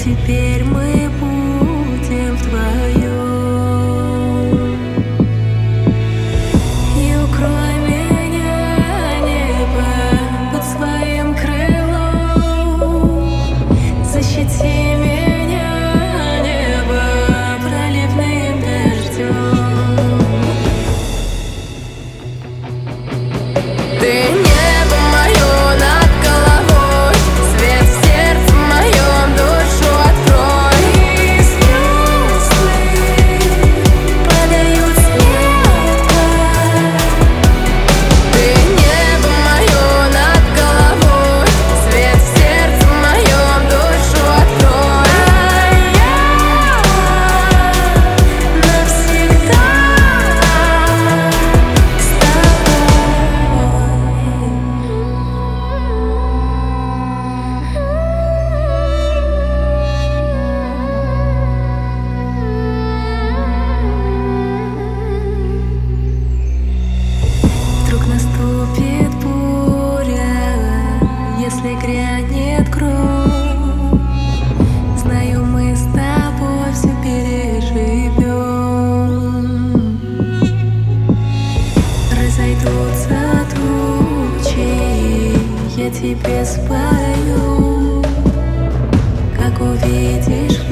теперь мы будем вдвоем. И укрой меня, небо, под своим крылом. Защити меня, небо, проливным дождем. Ты небо мое над головой, свет в сердце моем, душу открой. И звезды подают светло. Ты небо мое над головой, свет в сердце моем, душу открой. А я навсегда с Вдруг наступит буря, если грянет гром. Знаю, мы с тобой все переживем. Разойдутся тучи, я тебе спою, как увидишь.